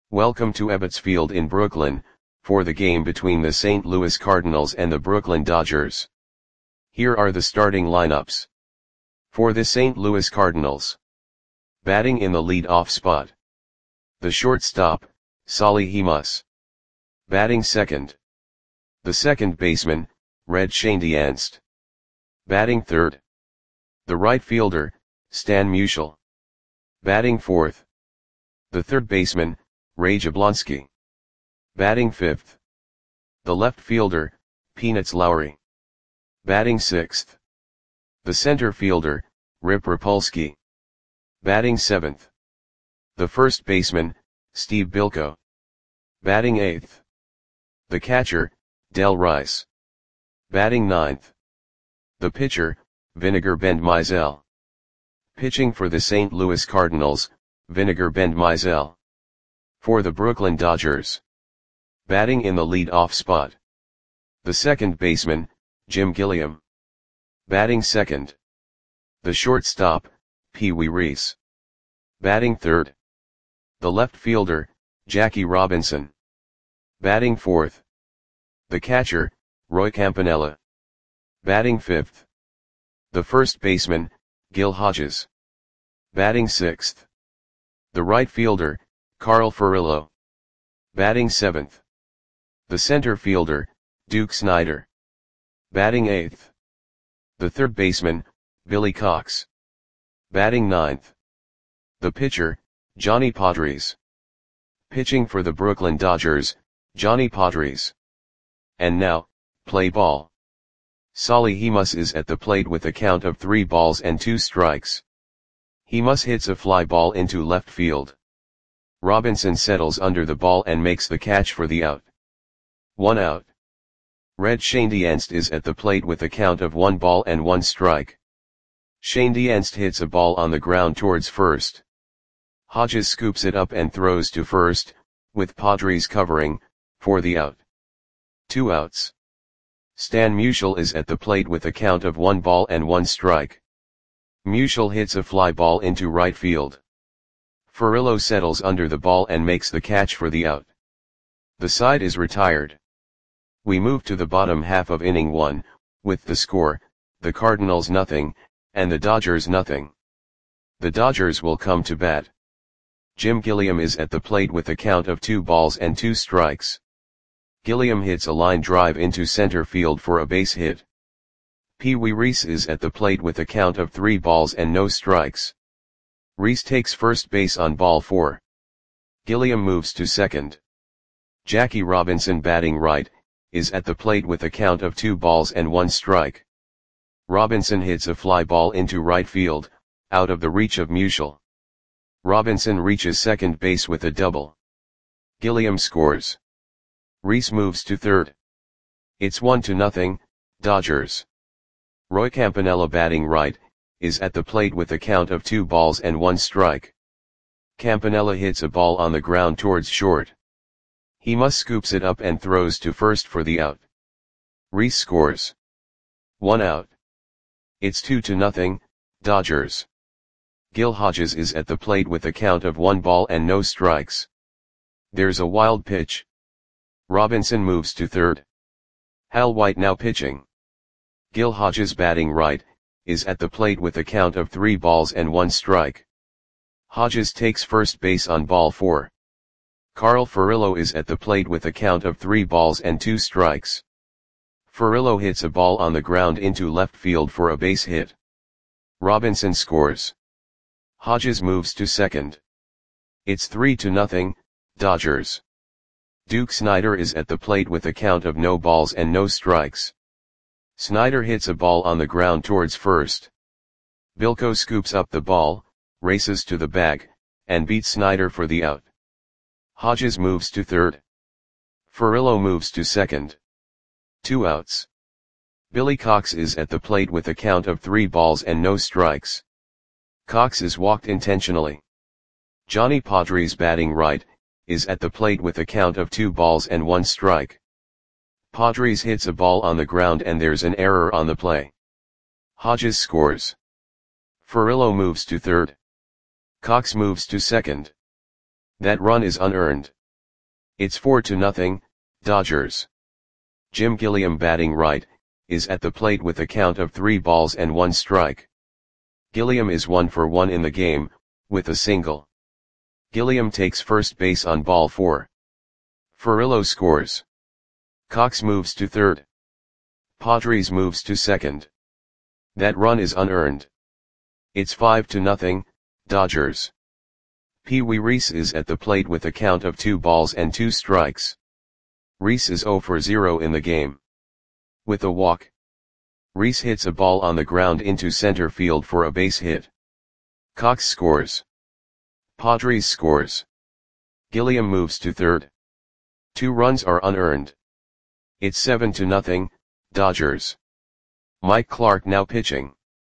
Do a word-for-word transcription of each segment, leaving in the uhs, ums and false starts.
Welcome to Ebbets Field in Brooklyn, for the game between the Saint Louis Cardinals and the Brooklyn Dodgers. Here are the starting lineups. For the Saint Louis Cardinals. Batting in the lead-off spot. The shortstop, Solly Hemus. Batting second. The second baseman, Red Schoendienst. Batting third. The right fielder, Stan Musial. Batting fourth. The third baseman, Ray Jablonski. Batting fifth. The left fielder, Peanuts Lowry. Batting sixth. The center fielder, Rip Rapolsky. Batting seventh. The first baseman, Steve Bilko. Batting eighth. The catcher, Del Rice. Batting ninth. The pitcher, Vinegar Bend Mizell. Pitching for the Saint Louis Cardinals, Vinegar Bend Mizell. For the Brooklyn Dodgers. Batting in the lead-off spot. The second baseman, Jim Gilliam. Batting second. The shortstop, Pee Wee Reese. Batting third. The left fielder, Jackie Robinson. Batting fourth. The catcher, Roy Campanella. Batting fifth. The first baseman, Gil Hodges. Batting sixth. The right fielder, Carl Furillo. Batting seventh. The center fielder, Duke Snider. Batting eighth. The third baseman, Billy Cox. Batting ninth. The pitcher, Johnny Podres. Pitching for the Brooklyn Dodgers, Johnny Podres. And now, play ball. Solly Hemus is at the plate with a count of three balls and two strikes. Hemus hits a fly ball into left field. Robinson settles under the ball and makes the catch for the out. One out. Red Schoendienst is at the plate with a count of one ball and one strike. Schoendienst hits a ball on the ground towards first. Hodges scoops it up and throws to first, with Podres covering, for the out. Two outs. Stan Musial is at the plate with a count of one ball and one strike. Musial hits a fly ball into right field. Furillo settles under the ball and makes the catch for the out. The side is retired. We move to the bottom half of inning one, with the score, the Cardinals nothing, and the Dodgers nothing. The Dodgers will come to bat. Jim Gilliam is at the plate with a count of two balls and two strikes. Gilliam hits a line drive into center field for a base hit. Pee Wee Reese is at the plate with a count of three balls and no strikes. Reese takes first base on ball four. Gilliam moves to second. Jackie Robinson, batting right, is at the plate with a count of two balls and one strike. Robinson hits a fly ball into right field, out of the reach of Musial. Robinson reaches second base with a double. Gilliam scores. Reese moves to third. It's one to nothing, Dodgers. Roy Campanella, batting right, is at the plate with a count of two balls and one strike. Campanella hits a ball on the ground towards short. Hemus scoops it up and throws to first for the out. Reese scores. One out. It's two to nothing, Dodgers. Gil Hodges is at the plate with a count of one ball and no strikes. There's a wild pitch. Robinson moves to third. Hal White now pitching. Gil Hodges, batting right, is at the plate with a count of three balls and one strike. Hodges takes first base on ball four. Carl Furillo is at the plate with a count of three balls and two strikes. Furillo hits a ball on the ground into left field for a base hit. Robinson scores. Hodges moves to second. It's three to nothing, Dodgers. Duke Snider is at the plate with a count of no balls and no strikes. Snider hits a ball on the ground towards first. Bilko scoops up the ball, races to the bag, and beats Snider for the out. Hodges moves to third. Furillo moves to second. Two outs. Billy Cox is at the plate with a count of three balls and no strikes. Cox is walked intentionally. Johnny Podres, batting right, is at the plate with a count of two balls and one strike. Podres hits a ball on the ground and there's an error on the play. Hodges scores. Furillo moves to third. Cox moves to second. That run is unearned. It's four to nothing, Dodgers. Jim Gilliam batting right, is at the plate with a count of three balls and one strike. Gilliam is one for one in the game, with a single. Gilliam takes first base on ball four. Furillo scores. Cox moves to third. Padres moves to second. That run is unearned. It's five to nothing, Dodgers. Pee Wee Reese is at the plate with a count of two balls and two strikes. Reese is zero for zero in the game. With a walk. Reese hits a ball on the ground into center field for a base hit. Cox scores. Padres scores. Gilliam moves to third. Two runs are unearned. It's seven to nothing, Dodgers. Mike Clark now pitching.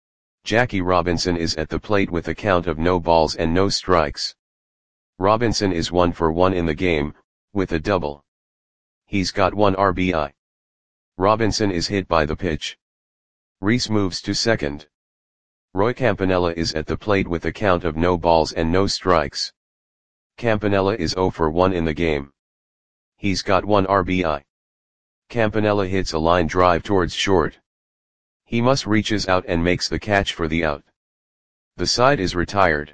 Jackie Robinson is at the plate with a count of no balls and no strikes. Robinson is one for one in the game, with a double. He's got one R B I. Robinson is hit by the pitch. Reese moves to second. Roy Campanella is at the plate with a count of no balls and no strikes. Campanella is zero for one in the game. He's got one R B I. Campanella hits a line drive towards short. He must reaches out and makes the catch for the out. The side is retired.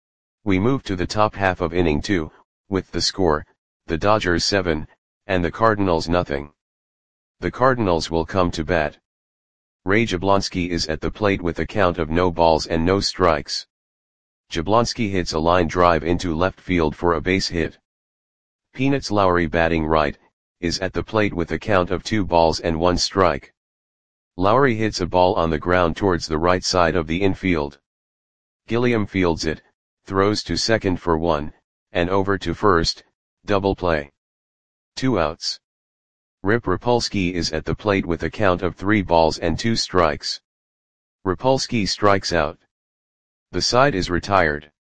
We move to the top half of inning two, with the score, the Dodgers seven, and the Cardinals nothing. The Cardinals will come to bat. Ray Jablonski is at the plate with a count of no balls and no strikes. Jablonski hits a line drive into left field for a base hit. Peanuts Lowry batting right, is at the plate with a count of two balls and one strike. Lowry hits a ball on the ground towards the right side of the infield. Gilliam fields it, throws to second for one, and over to first, double play. Two outs. Rip Rapolsky is at the plate with a count of three balls and two strikes. Rapolsky strikes out. The side is retired.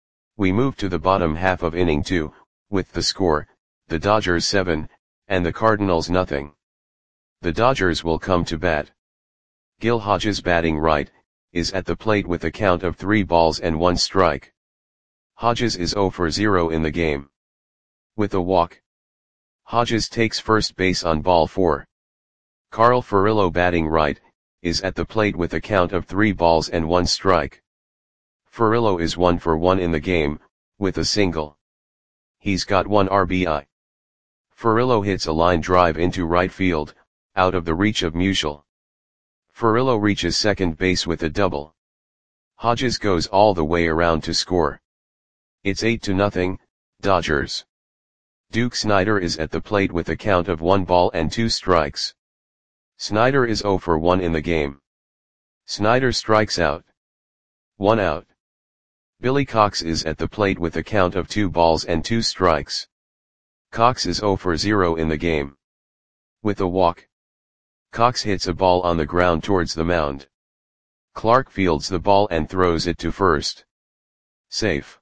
We move to the bottom half of inning two, with the score, the Dodgers seven, and the Cardinals nothing. The Dodgers will come to bat. Gil Hodges batting right, is at the plate with a count of three balls and one strike. Hodges is zero for zero in the game. With a walk. Hodges takes first base on ball four. Carl Furillo batting right, is at the plate with a count of three balls and one strike. Furillo is one for one in the game, with a single. He's got one R B I. Furillo hits a line drive into right field, out of the reach of Musial. Furillo reaches second base with a double. Hodges goes all the way around to score. It's eight to nothing, Dodgers. Duke Snider is at the plate with a count of one ball and two strikes. Snider is zero for one in the game. Snider strikes out. One out. Billy Cox is at the plate with a count of two balls and two strikes. Cox is zero for zero in the game. With a walk. Cox hits a ball on the ground towards the mound. Clark fields the ball and throws it to first. Safe.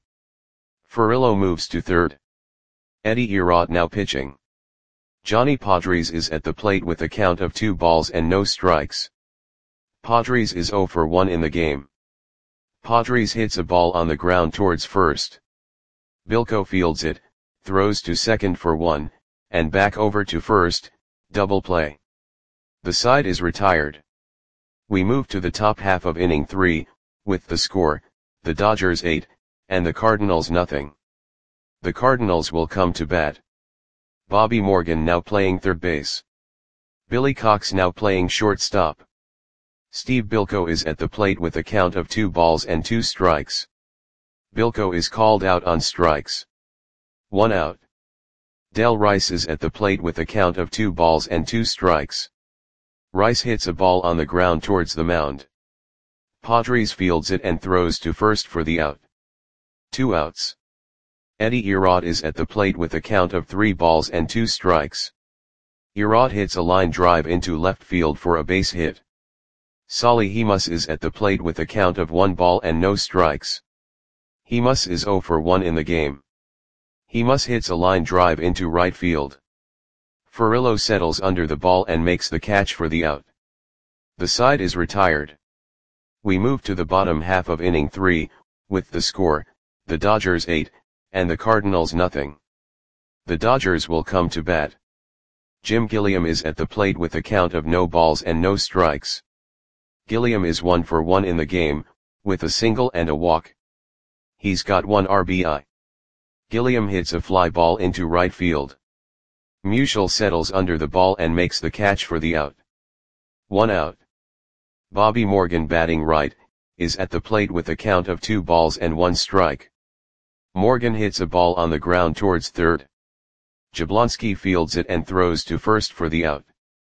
Furillo moves to third. Eddie Erod now pitching. Johnny Padres is at the plate with a count of two balls and no strikes. Padres is zero for one in the game. Padres hits a ball on the ground towards first. Bilko fields it, throws to second for one, and back over to first, double play. The side is retired. We move to the top half of inning three, with the score, the Dodgers eight, and the Cardinals nothing. The Cardinals will come to bat. Bobby Morgan now playing third base. Billy Cox now playing shortstop. Steve Bilko is at the plate with a count of two balls and two strikes. Bilko is called out on strikes. One out. Del Rice is at the plate with a count of two balls and two strikes. Rice hits a ball on the ground towards the mound. Padres fields it and throws to first for the out. Two outs. Eddie Erod is at the plate with a count of three balls and two strikes. Erod hits a line drive into left field for a base hit. Solly Hemus is at the plate with a count of one ball and no strikes. Hemus is zero for one in the game. Hemus hits a line drive into right field. Furillo settles under the ball and makes the catch for the out. The side is retired. We move to the bottom half of inning three, with the score, the Dodgers eight, and the Cardinals nothing. The Dodgers will come to bat. Jim Gilliam is at the plate with a count of no balls and no strikes. Gilliam is one for one in the game, with a single and a walk. He's got one R B I. Gilliam hits a fly ball into right field. Musial settles under the ball and makes the catch for the out. One out. Bobby Morgan, batting right, is at the plate with a count of two balls and one strike. Morgan hits a ball on the ground towards third. Jablonski fields it and throws to first for the out.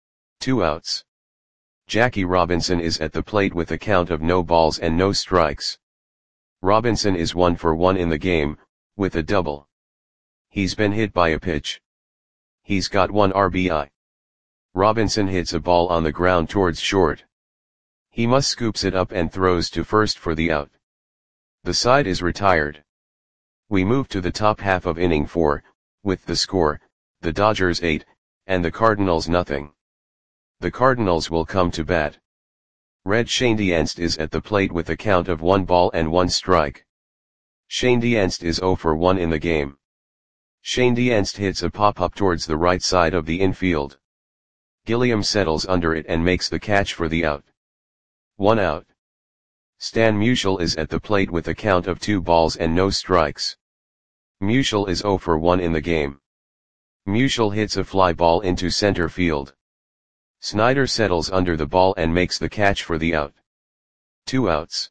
Two outs. Jackie Robinson is at the plate with a count of no balls and no strikes. Robinson is one for one in the game, with a double. He's been hit by a pitch. He's got one R B I. Robinson hits a ball on the ground towards short. He must scoops it up and throws to first for the out. The side is retired. We move to the top half of inning four, with the score, the Dodgers eight, and the Cardinals nothing. The Cardinals will come to bat. Red Schoendienst is at the plate with a count of one ball and one strike. Schoendienst is zero for one in the game. Schoendienst hits a pop-up towards the right side of the infield. Gilliam settles under it and makes the catch for the out. One out. Stan Musial is at the plate with a count of two balls and no strikes. Musial is zero for one in the game. Musial hits a fly ball into center field. Snyder settles under the ball and makes the catch for the out. Two outs.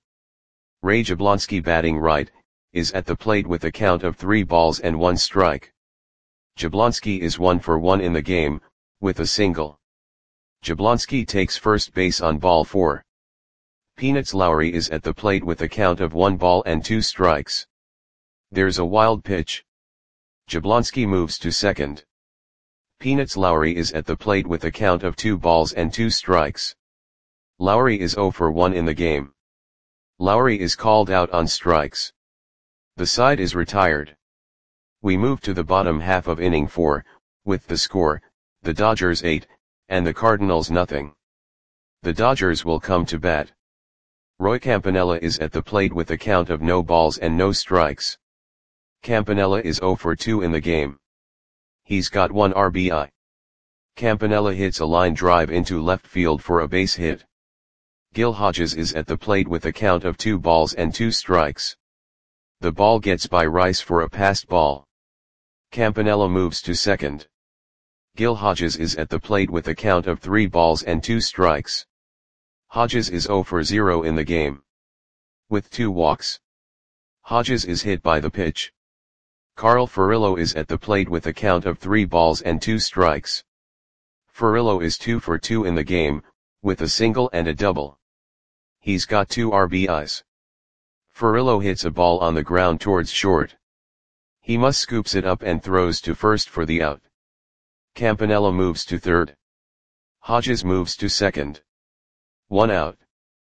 Ray Jablonski, batting right, is at the plate with a count of three balls and one strike. Jablonski is one for one in the game, with a single. Jablonski takes first base on ball four. Peanuts Lowry is at the plate with a count of one ball and two strikes. There's a wild pitch. Jablonski moves to second. Peanuts Lowry is at the plate with a count of two balls and two strikes. Lowry is zero for one in the game. Lowry is called out on strikes. The side is retired. We move to the bottom half of inning four, with the score, the Dodgers eight, and the Cardinals nothing. The Dodgers will come to bat. Roy Campanella is at the plate with a count of no balls and no strikes. Campanella is zero for two in the game. He's got one R B I. Campanella hits a line drive into left field for a base hit. Gil Hodges is at the plate with a count of two balls and two strikes. The ball gets by Rice for a passed ball. Campanella moves to second. Gil Hodges is at the plate with a count of three balls and two strikes. Hodges is zero for zero in the game, with two walks. Hodges is hit by the pitch. Carl Furillo is at the plate with a count of three balls and two strikes. Furillo is two for two in the game, with a single and a double. He's got two R B Is. Furillo hits a ball on the ground towards short. He must scoops it up and throws to first for the out. Campanella moves to third. Hodges moves to second. One out.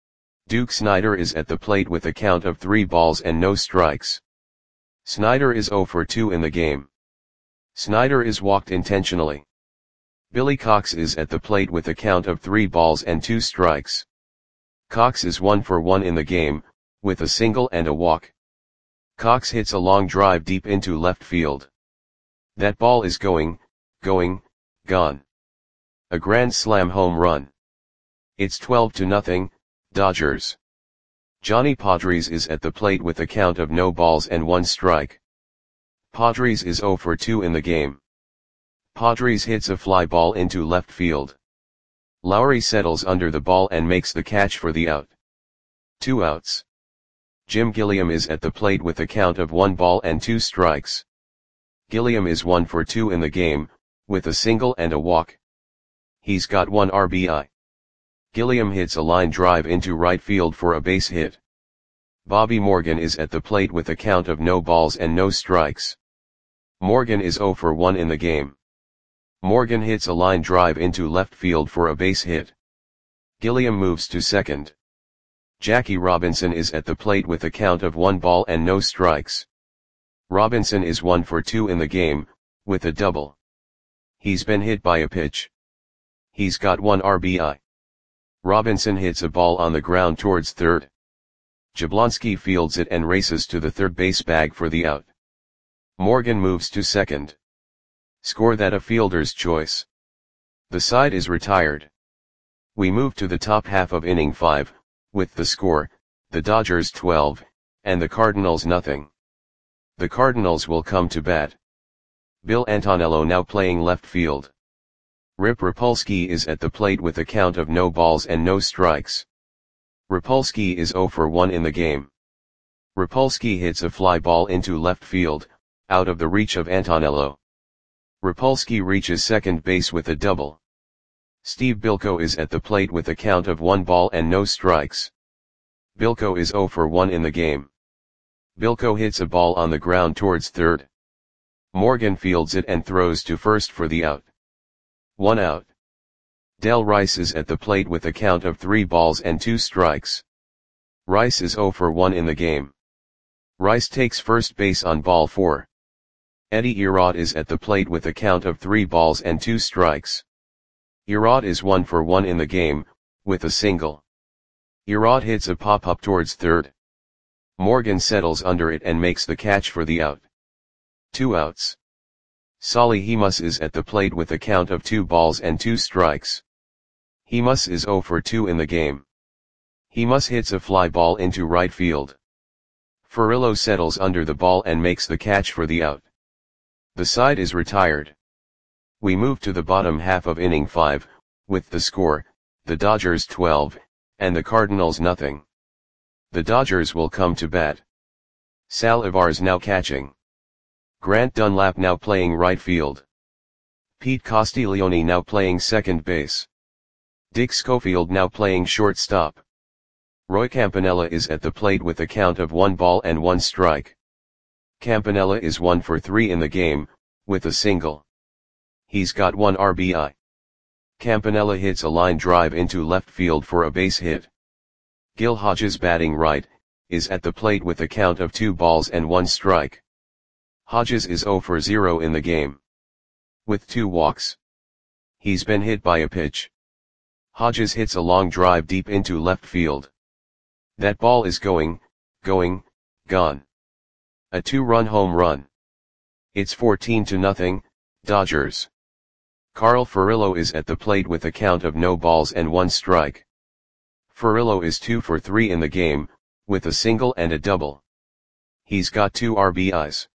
Duke Snider is at the plate with a count of three balls and no strikes. Snider is zero for two in the game. Snider is walked intentionally. Billy Cox is at the plate with a count of three balls and two strikes. Cox is one for one in the game, with a single and a walk. Cox hits a long drive deep into left field. That ball is going, going, gone. A grand slam home run. It's twelve to nothing, Dodgers. Johnny Padres is at the plate with a count of no balls and one strike. Padres is zero for two in the game. Padres hits a fly ball into left field. Lowry settles under the ball and makes the catch for the out. Two outs. Jim Gilliam is at the plate with a count of one ball and two strikes. Gilliam is one for two in the game, with a single and a walk. He's got one R B I. Gilliam hits a line drive into right field for a base hit. Bobby Morgan is at the plate with a count of no balls and no strikes. Morgan is zero for one in the game. Morgan hits a line drive into left field for a base hit. Gilliam moves to second. Jackie Robinson is at the plate with a count of one ball and no strikes. Robinson is one for two in the game, with a double. He's been hit by a pitch. He's got one R B I. Robinson hits a ball on the ground towards third. Jablonski fields it and races to the third base bag for the out. Morgan moves to second. Score that a fielder's choice. The side is retired. We move to the top half of inning five, with the score, the Dodgers twelve, and the Cardinals nothing. The Cardinals will come to bat. Bill Antonello now playing left field. Rip Rapolsky is at the plate with a count of no balls and no strikes. Rapolsky is oh for one in the game. Rapolsky hits a fly ball into left field, out of the reach of Antonello. Rapolsky reaches second base with a double. Steve Bilko is at the plate with a count of one ball and no strikes. Bilko is oh for one in the game. Bilko hits a ball on the ground towards third. Morgan fields it and throws to first for the out. One out. Del Rice is at the plate with a count of three balls and two strikes. Rice is oh for one in the game. Rice takes first base on ball four. Eddie Erod is at the plate with a count of three balls and two strikes. Erod is one for one in the game, with a single. Erod hits a pop-up towards third. Morgan settles under it and makes the catch for the out. Two outs. Solly Hemus is at the plate with a count of two balls and two strikes. Hemus is oh for two in the game. Hemus hits a fly ball into right field. Furillo settles under the ball and makes the catch for the out. The side is retired. We move to the bottom half of inning five, with the score, the Dodgers twelve, and the Cardinals nothing. The Dodgers will come to bat. Sal Ivar's now catching. Grant Dunlap now playing right field. Pete Castiglione now playing second base. Dick Schofield now playing shortstop. Roy Campanella is at the plate with a count of one ball and one strike. Campanella is one for three in the game, with a single. He's got one R B I. Campanella hits a line drive into left field for a base hit. Gil Hodges batting right, is at the plate with a count of two balls and one strike. Hodges is oh for zero in the game. With two walks. He's been hit by a pitch. Hodges hits a long drive deep into left field. That ball is going, going, gone. A two-run home run. It's fourteen to nothing, Dodgers. Carl Furillo is at the plate with a count of no balls and one strike. Furillo is two for three in the game, with a single and a double. He's got two R B Is.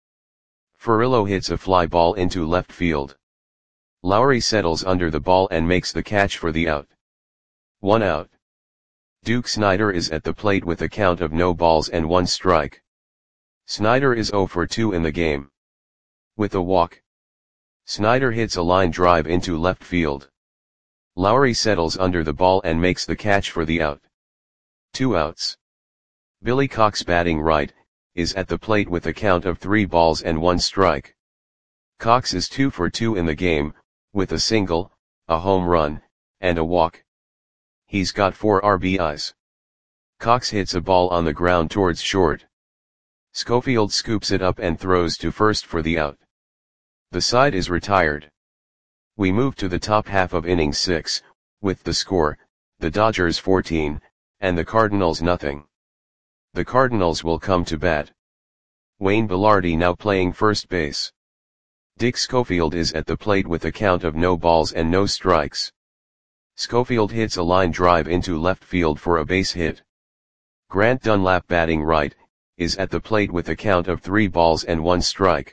Furillo hits a fly ball into left field. Lowry settles under the ball and makes the catch for the out. One out. Duke Snider is at the plate with a count of no balls and one strike. Snider is oh for two in the game. With a walk. Snider hits a line drive into left field. Lowry settles under the ball and makes the catch for the out. Two outs. Billy Cox batting right, is at the plate with a count of three balls and one strike. Cox is two for two in the game, with a single, a home run, and a walk. He's got four R B Is. Cox hits a ball on the ground towards short. Schofield scoops it up and throws to first for the out. The side is retired. We move to the top half of inning six, with the score, the Dodgers fourteen, and the Cardinals nothing. The Cardinals will come to bat. Wayne Belardi now playing first base. Dick Schofield is at the plate with a count of no balls and no strikes. Schofield hits a line drive into left field for a base hit. Grant Dunlap batting right, is at the plate with a count of three balls and one strike.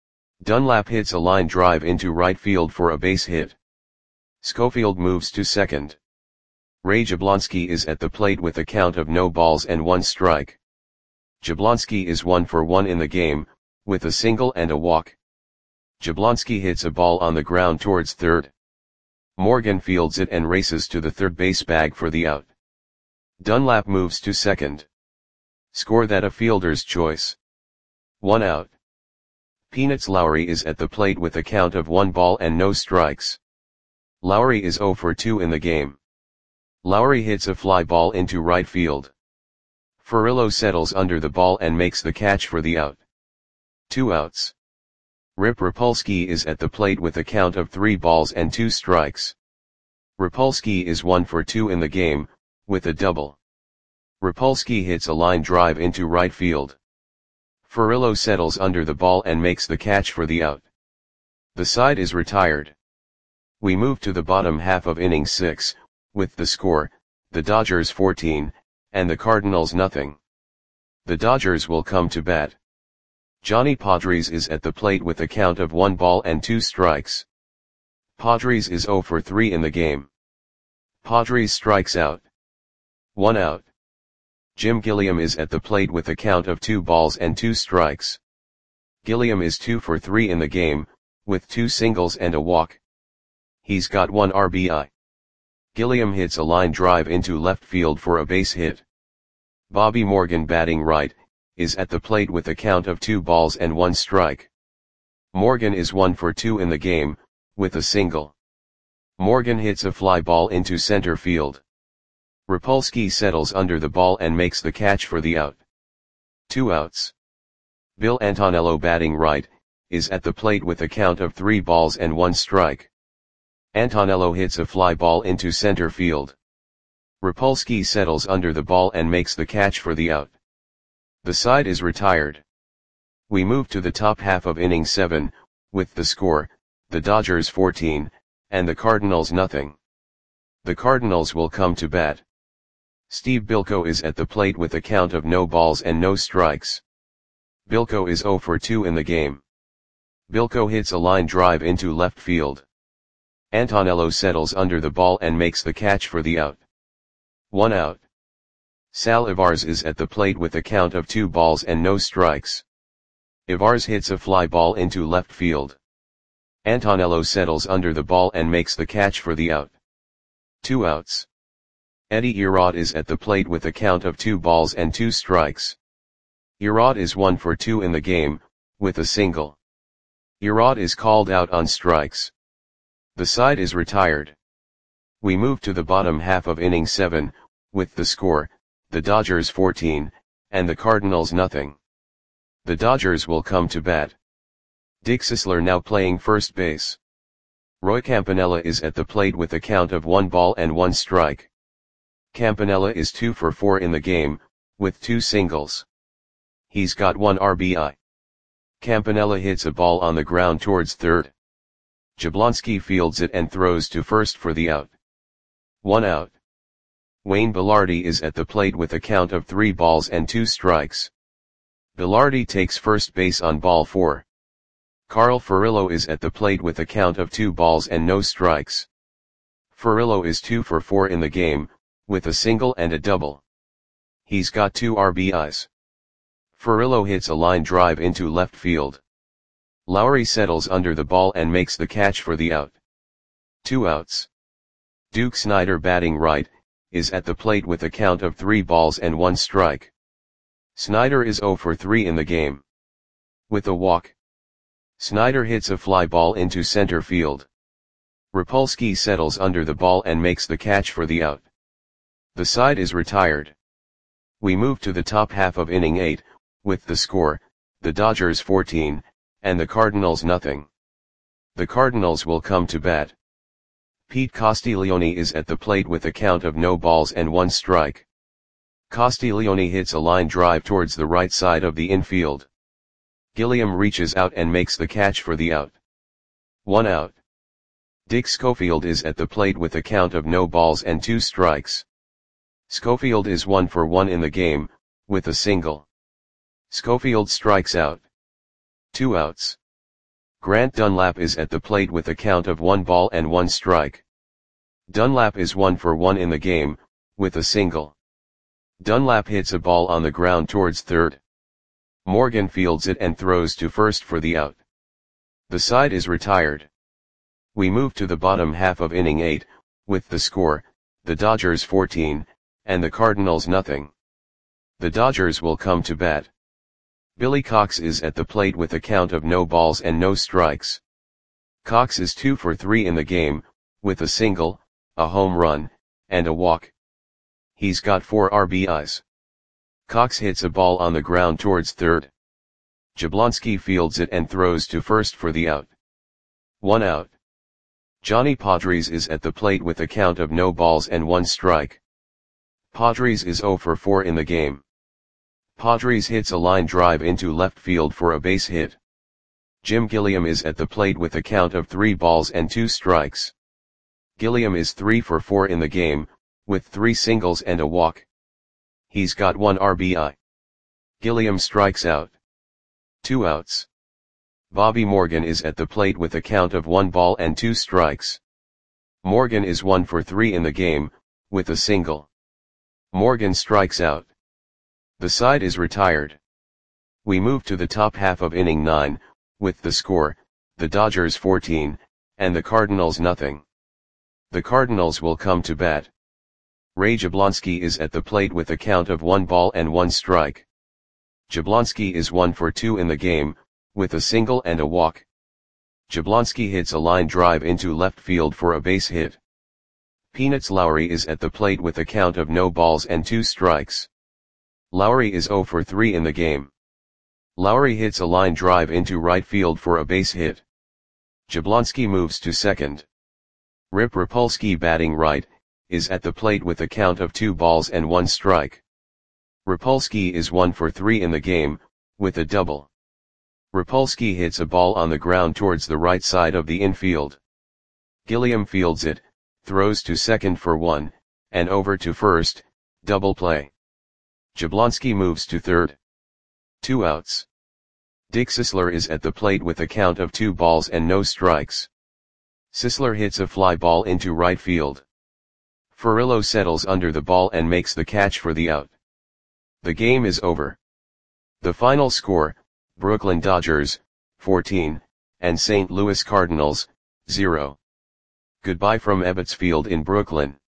Dunlap hits a line drive into right field for a base hit. Schofield moves to second. Ray Jablonski is at the plate with a count of no balls and one strike. Jablonski is one for one in the game, with a single and a walk. Jablonski hits a ball on the ground towards third. Morgan fields it and races to the third base bag for the out. Dunlap moves to second. Score that a fielder's choice. One out. Peanuts Lowry is at the plate with a count of one ball and no strikes. Lowry is oh for two in the game. Lowry hits a fly ball into right field. Furillo settles under the ball and makes the catch for the out. Two outs. Rip Rapolsky is at the plate with a count of three balls and two strikes. Rapolsky is one for two in the game, with a double. Rapolsky hits a line drive into right field. Furillo settles under the ball and makes the catch for the out. The side is retired. We move to the bottom half of inning six, with the score, the Dodgers fourteen, and the Cardinals nothing. The Dodgers will come to bat. Johnny Podres is at the plate with a count of one ball and two strikes. Podres is zero for three in the game. Podres strikes out. One out. Jim Gilliam is at the plate with a count of two balls and two strikes. Gilliam is two for three in the game, with two singles and a walk. He's got one R B I. Gilliam hits a line drive into left field for a base hit. Bobby Morgan, batting right, is at the plate with a count of two balls and one strike. Morgan is one for two in the game, with a single. Morgan hits a fly ball into center field. Rapolsky settles under the ball and makes the catch for the out. Two outs. Bill Antonello, batting right, is at the plate with a count of three balls and one strike. Antonello hits a fly ball into center field. Rapolsky settles under the ball and makes the catch for the out. The side is retired. We move to the top half of inning seven, with the score, the Dodgers fourteen, and the Cardinals nothing. The Cardinals will come to bat. Steve Bilko is at the plate with a count of no balls and no strikes. Bilko is zero for two in the game. Bilko hits a line drive into left field. Antonello settles under the ball and makes the catch for the out. One out. Sal Ivars is at the plate with a count of two balls and no strikes. Ivars hits a fly ball into left field. Antonello settles under the ball and makes the catch for the out. Two outs. Eddie Erod is at the plate with a count of two balls and two strikes. Erod is one for two in the game, with a single. Erod is called out on strikes. The side is retired. We move to the bottom half of inning seven, with the score, the Dodgers fourteen, and the Cardinals nothing. The Dodgers will come to bat. Dick Sisler now playing first base. Roy Campanella is at the plate with a count of one ball and one strike. Campanella is two for four in the game, with two singles. He's got one R B I. Campanella hits a ball on the ground towards third. Jablonski fields it and throws to first for the out. One out. Wayne Belardi is at the plate with a count of three balls and two strikes. Belardi takes first base on ball four. Carl Furillo is at the plate with a count of two balls and no strikes. Furillo is two for four in the game, with a single and a double. He's got two R B Is. Furillo hits a line drive into left field. Lowry settles under the ball and makes the catch for the out. Two outs. Duke Snider, batting right, is at the plate with a count of three balls and one strike. Snider is zero for three in the game. With a walk. Snider hits a fly ball into center field. Rapolsky settles under the ball and makes the catch for the out. The side is retired. We move to the top half of inning eight, with the score, the Dodgers fourteen, and the Cardinals nothing. The Cardinals will come to bat. Pete Castiglione is at the plate with a count of no balls and one strike. Castiglione hits a line drive towards the right side of the infield. Gilliam reaches out and makes the catch for the out. One out. Dick Schofield is at the plate with a count of no balls and two strikes. Schofield is one for one in the game, with a single. Schofield strikes out. Two outs. Grant Dunlap is at the plate with a count of one ball and one strike. Dunlap is one for one in the game, with a single. Dunlap hits a ball on the ground towards third. Morgan fields it and throws to first for the out. The side is retired. We move to the bottom half of inning eight, with the score, the Dodgers fourteen, and the Cardinals nothing. The Dodgers will come to bat. Billy Cox is at the plate with a count of no balls and no strikes. Cox is two for three in the game, with a single, a home run, and a walk. He's got four R B Is. Cox hits a ball on the ground towards third. Jablonski fields it and throws to first for the out. One out. Johnny Podres is at the plate with a count of no balls and one strike. Podres is zero for four in the game. Podres hits a line drive into left field for a base hit. Jim Gilliam is at the plate with a count of three balls and two strikes. Gilliam is three for four in the game, with three singles and a walk. He's got one R B I. Gilliam strikes out. Two outs. Bobby Morgan is at the plate with a count of one ball and two strikes. Morgan is one for three in the game, with a single. Morgan strikes out. The side is retired. We move to the top half of inning nine, with the score, the Dodgers fourteen, and the Cardinals nothing. The Cardinals will come to bat. Ray Jablonski is at the plate with a count of one ball and one strike. Jablonski is one for two in the game, with a single and a walk. Jablonski hits a line drive into left field for a base hit. Peanuts Lowry is at the plate with a count of no balls and two strikes. Lowry is zero for three in the game. Lowry hits a line drive into right field for a base hit. Jablonski moves to second. Rip Rapolsky, batting right, is at the plate with a count of two balls and one strike. Rapolsky is one for three in the game, with a double. Rapolsky hits a ball on the ground towards the right side of the infield. Gilliam fields it, throws to second for one, and over to first, double play. Jablonski moves to third. Two outs. Dick Sisler is at the plate with a count of two balls and no strikes. Sisler hits a fly ball into right field. Furillo settles under the ball and makes the catch for the out. The game is over. The final score, Brooklyn Dodgers, fourteen, and Saint Louis Cardinals, zero. Goodbye from Ebbets Field in Brooklyn.